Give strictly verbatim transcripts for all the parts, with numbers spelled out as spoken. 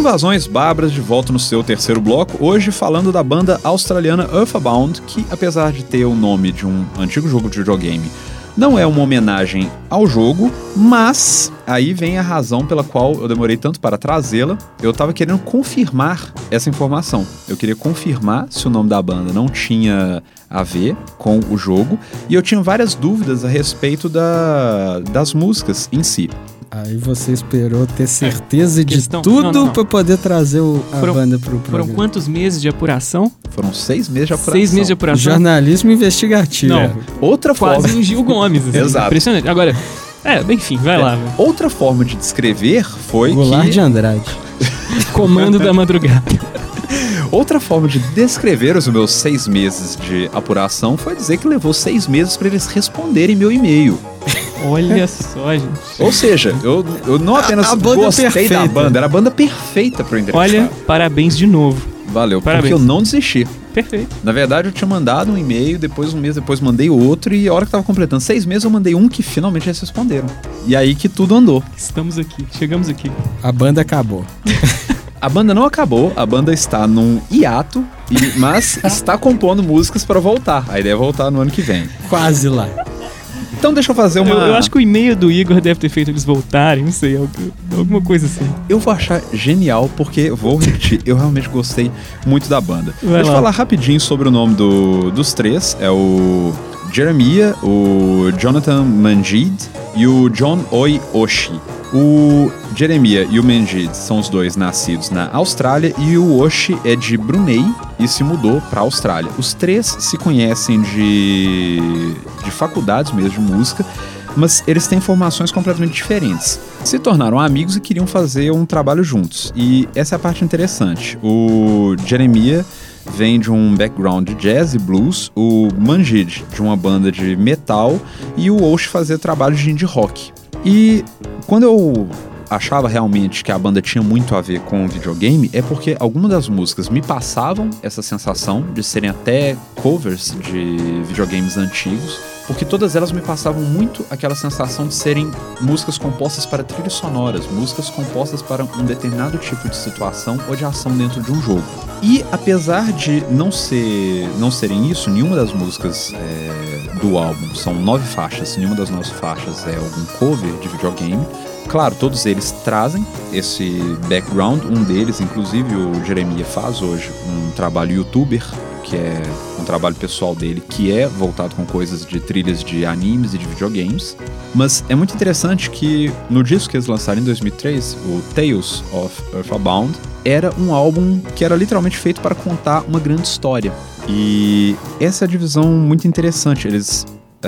Invasões Bárbaras de volta no seu terceiro bloco, hoje falando da banda australiana Earthbound, que apesar de ter o nome de um antigo jogo de videogame, não é uma homenagem ao jogo, mas aí vem a razão pela qual eu demorei tanto para trazê-la. Eu tava querendo confirmar essa informação. Eu queria confirmar se o nome da banda não tinha a ver com o jogo, e eu tinha várias dúvidas a respeito da, das músicas em si. Aí você esperou ter certeza é, de questão... tudo para poder trazer o, a foram, banda pro programa. Foram quantos meses de apuração? Foram seis meses de apuração. Seis meses de apuração. Jornalismo investigativo. Não, outra quase forma... um Gil Gomes. Assim, exato. Impressionante. Agora, é, enfim, vai é, lá. Véio. Outra forma de descrever foi Goulart que... de Andrade. Comando da madrugada. Outra forma de descrever os meus seis meses de apuração foi dizer que levou seis meses para eles responderem meu e-mail. Olha só, gente. Ou seja, eu, eu não apenas a, a gostei perfeita. da banda, era a banda perfeita para eu entrevistar. Olha, parabéns de novo. Valeu, parabéns. Porque eu não desisti. Perfeito. Na verdade, eu tinha mandado um e-mail, depois um mês depois mandei outro, e a hora que tava completando seis meses, eu mandei um que finalmente eles responderam. E aí que tudo andou. Estamos aqui, chegamos aqui. A banda acabou. A banda não acabou, a banda está num hiato, e, mas está compondo músicas para voltar. A ideia é voltar no ano que vem. Quase lá. Então deixa eu fazer uma... Eu, eu acho que o e-mail do Igor deve ter feito eles voltarem, não sei, alguma coisa assim. Eu vou achar genial, porque, vou repetir, eu realmente gostei muito da banda. Vai Deixa eu lá. falar rapidinho sobre o nome do, dos três. É o Jeremiah, o Jonathan Manjid e o John Oi Oshi. O Jeremiah e o Manjid são os dois nascidos na Austrália e o Oshi é de Brunei e se mudou para a Austrália. Os três se conhecem de, de faculdades mesmo de música, mas eles têm formações completamente diferentes. Se tornaram amigos e queriam fazer um trabalho juntos. E essa é a parte interessante. O Jeremiah vem de um background de jazz e blues, o Manjid de uma banda de metal e o Oshi fazia trabalho de indie rock. E quando eu achava realmente que a banda tinha muito a ver com o videogame, é porque algumas das músicas me passavam essa sensação de serem até covers de videogames antigos, porque todas elas me passavam muito aquela sensação de serem músicas compostas para trilhas sonoras, músicas compostas para um determinado tipo de situação ou de ação dentro de um jogo. E apesar de não, ser, não serem isso, nenhuma das músicas é, do álbum são nove faixas, nenhuma das nove faixas é algum cover de videogame. Claro, todos eles trazem esse background, um deles, inclusive o Jeremiah faz hoje um trabalho youtuber, que é um trabalho pessoal dele, que é voltado com coisas de trilhas de animes e de videogames. Mas é muito interessante que no disco que eles lançaram em dois mil e três, o Tales of Earthbound, era um álbum que era literalmente feito para contar uma grande história. E essa é a divisão muito interessante. Eles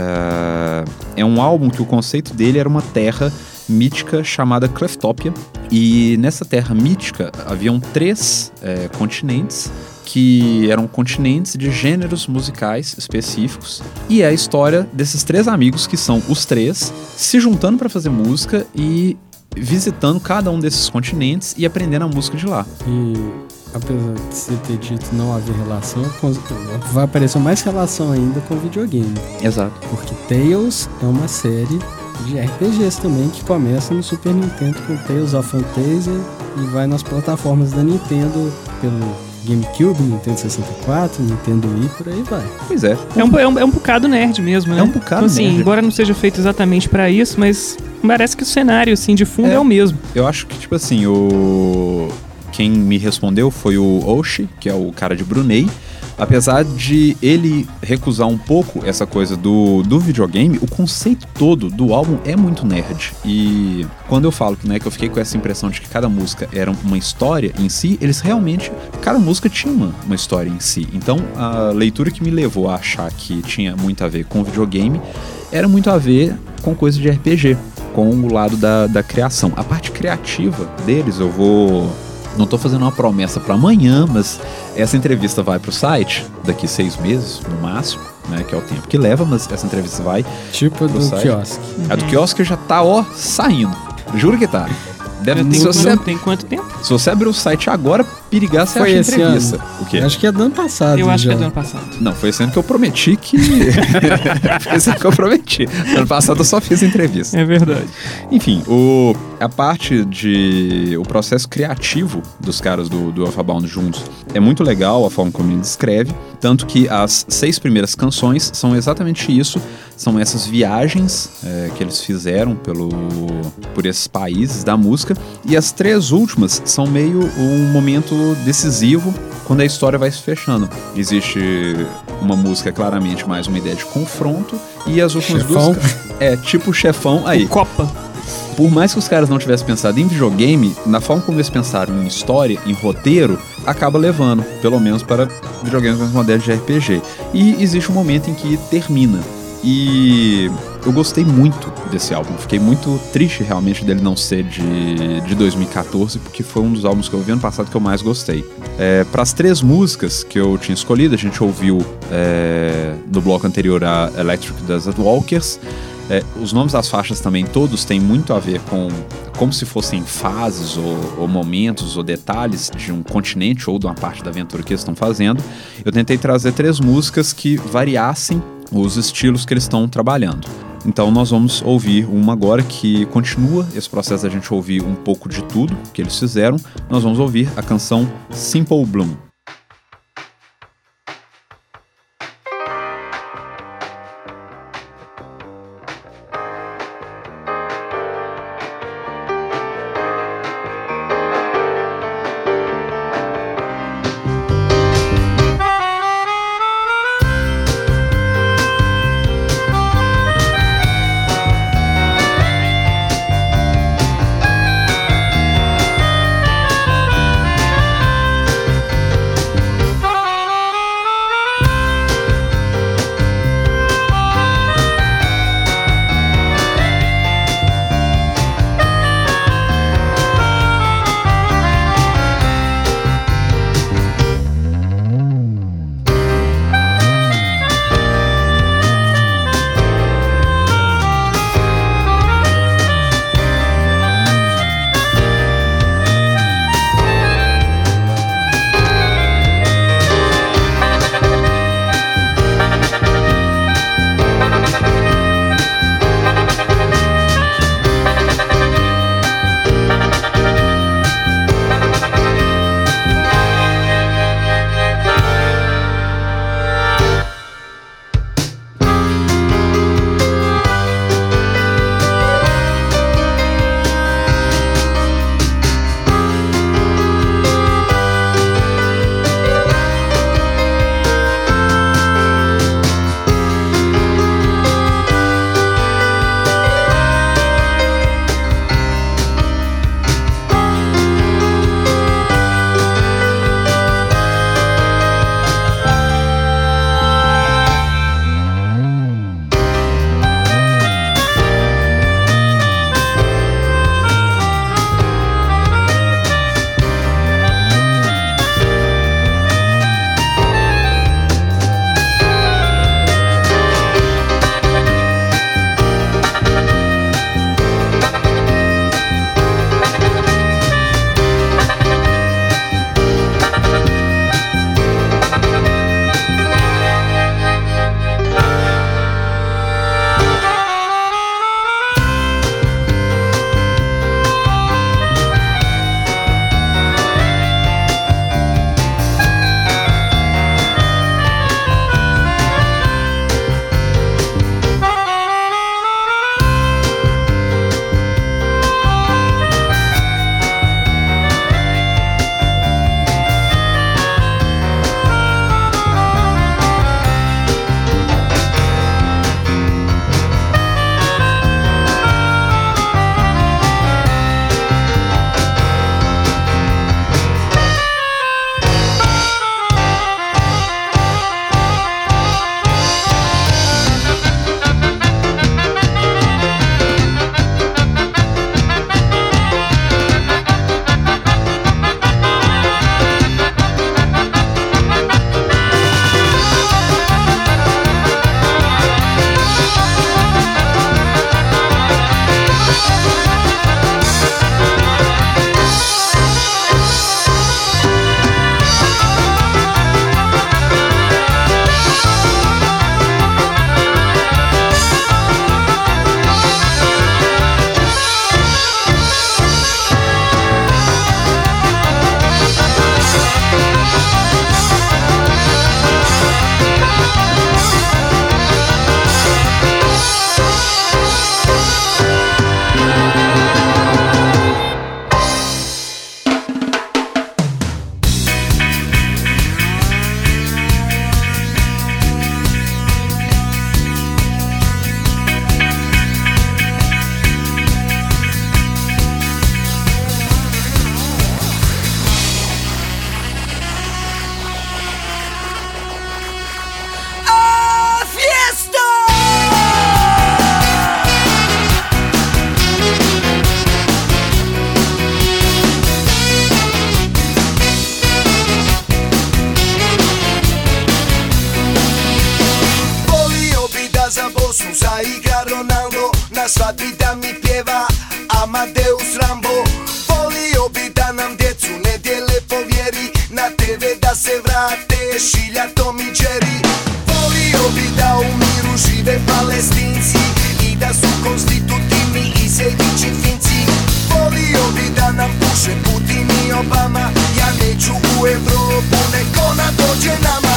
uh, é um álbum que o conceito dele era uma terra mítica chamada Cleftopia, e nessa terra mítica haviam três é, continentes que eram continentes de gêneros musicais específicos, e é a história desses três amigos, que são os três, se juntando para fazer música e visitando cada um desses continentes e aprendendo a música de lá. E apesar de você ter dito não haver relação, vai aparecer mais relação ainda com o videogame. Exato. Porque Tales é uma série de R P Gs também, que começa no Super Nintendo com Tales of Phantasia e vai nas plataformas da Nintendo pelo GameCube, Nintendo sessenta e quatro, Nintendo Wii, por aí vai. Pois é. É um, é um, é um bocado nerd mesmo, né? É um bocado então, assim, nerd. Embora não seja feito exatamente pra isso, mas parece que o cenário, assim, de fundo é, é o mesmo. Eu acho que, tipo assim, o... quem me respondeu foi o Oshi, que é o cara de Brunei. Apesar de ele recusar um pouco essa coisa do, do videogame, o conceito todo do álbum é muito nerd. E quando eu falo que, né, que eu fiquei com essa impressão de que cada música era uma história em si, eles realmente, cada música tinha uma, uma história em si. Então a leitura que me levou a achar que tinha muito a ver com videogame era muito a ver com coisa de R P G, com o lado da, da criação. A parte criativa deles eu vou... Não tô fazendo uma promessa para amanhã, mas essa entrevista vai pro site daqui seis meses, no máximo, né? Que é o tempo que leva, mas essa entrevista vai tipo a do site. quiosque. A do quiosque já tá, ó, saindo. Juro que tá. Deve, tem, se, quanto, você, tem quanto tempo? se você abrir o site agora, perigar você Foi acha esse entrevista. ano? O quê? Acho que é do ano passado. Eu acho já. que é do ano passado. Não, foi esse ano que eu prometi que... foi esse ano que eu prometi. Ano passado eu só fiz entrevista. É verdade. Enfim, o, a parte de... o processo criativo dos caras do, do Earthbound juntos é muito legal, a forma como ele descreve. Tanto que as seis primeiras canções são exatamente isso. São essas viagens é, que eles fizeram pelo, por esses países da música. E as três últimas são meio um momento decisivo quando a história vai se fechando. Existe uma música claramente mais uma ideia de confronto. E as últimas Chefão. duas... É, tipo chefão aí. O Copa. Por mais que os caras não tivessem pensado em videogame, na forma como eles pensaram em história, em roteiro, acaba levando, pelo menos para videogames mais modernos de R P G. E existe um momento em que termina. E eu gostei muito desse álbum. Fiquei muito triste realmente dele não ser de, de dois mil e catorze, porque foi um dos álbuns que eu vi ano passado que eu mais gostei. É, para as três músicas que eu tinha escolhido, a gente ouviu é, no bloco anterior a Electric Desert Walkers. É, os nomes das faixas também todos têm muito a ver com como se fossem fases ou, ou momentos ou detalhes de um continente ou de uma parte da aventura que eles estão fazendo. Eu tentei trazer três músicas que variassem os estilos que eles estão trabalhando. Então nós vamos ouvir uma agora que continua esse processo da gente ouvir um pouco de tudo que eles fizeram. Nós vamos ouvir a canção Simple Bloom. Amadeus Rambo. Volio bi da nam djecu nedjelje povjeri, na te ve da se vrate šiljatom i džeri. Volio bi da u miru žive Palestinci i da su konstitutivni i sejdići Finci. Volio bi da nam puše Putin i Obama, ja neću u Evropu, nek ona dođe nama.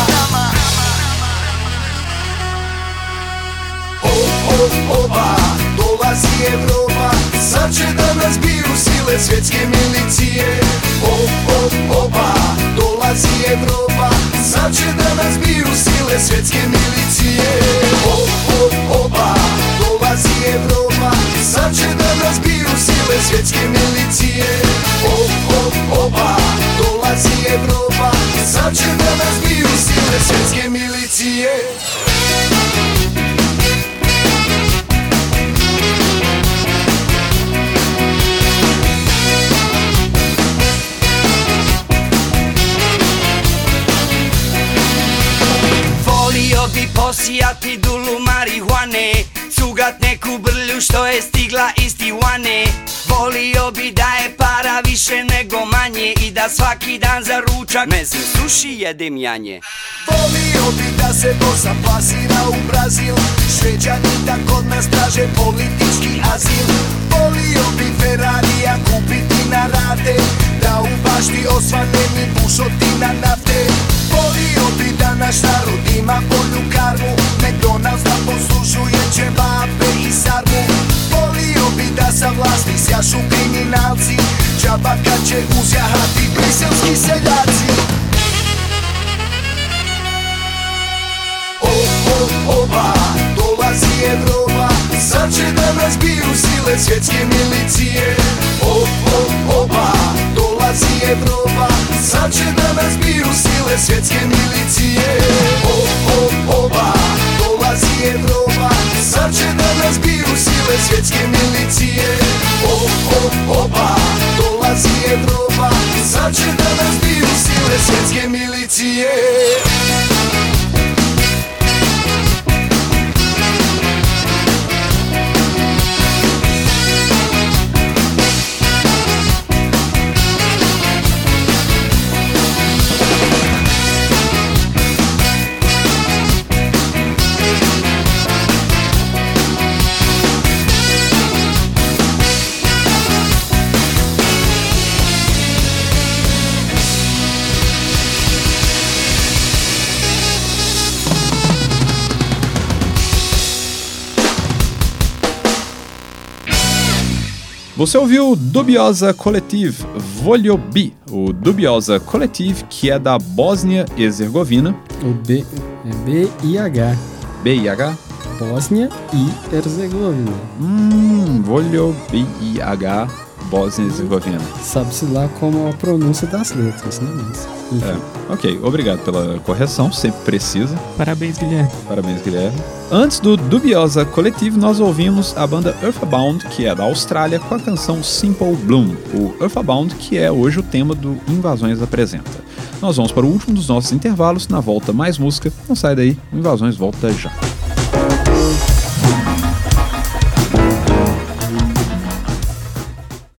O, o, oba, dolazi Evropa, sad će da nas biju sile svjetske milicije. O, o, oba, dolazi Evropa, sad će da nas biju sile svjetske milicije. O, o, oba, dolazi Evropa, sad će da nas biju sile svjetske milicije. O, o, oba, dolazi Evropa, sad će da nas biju sile svjetske milicije. Volio bi posijati dulu marihuane, cugat neku brlju što je stigla iz Tijuane. Volio bi da je para više nego manje i da svaki dan za ručak mezim suši jedem janje. Volio bi da se Bosa plasira u Brazil, Šveđani da kod nas traže politički azil. Volio bi Ferrarija kupiti na rate, da u bašti osvane mi bušotina nafte. Volio bi da naš narod ima bolju karmu, McDonald's da poslužuje ćevape i sarmu. Volio bi da sa vlasti sjašu kriminalci, džaba kad će uzjahati briselski seljaci. O, o, oba, dolazi Evropa, sad će da nas biju sile svjetske milicije. O, o, oba, dolazi Evropa, sad će da nas biju sile svjetske milicije. O, o, oba, dolazi Evropa, sad će da nas biju sile svjetske milicije. O, o, oba, dolazi Evropa, sad će da nas biju sile svjetske milicije. Você ouviu Dubiosa Collective, Volio Bi, o Dubiosa Collective, que é da Bósnia e Herzegovina. O B é B I H. B I H? Bósnia e Herzegovina. Hum, Volio B I H, Bósnia e Herzegovina. Sabe-se lá como a pronúncia das letras, né? Mas, é, ok, obrigado pela correção, sempre precisa. Parabéns, Guilherme. Parabéns, Guilherme. Antes do Dubiosa Collective, nós ouvimos a banda Earthbound, que é da Austrália, com a canção Simple Bloom. O Earthbound, que é hoje o tema do Invasões Apresenta. Nós vamos para o último dos nossos intervalos, na volta mais música. Não sai daí, o Invasões volta já.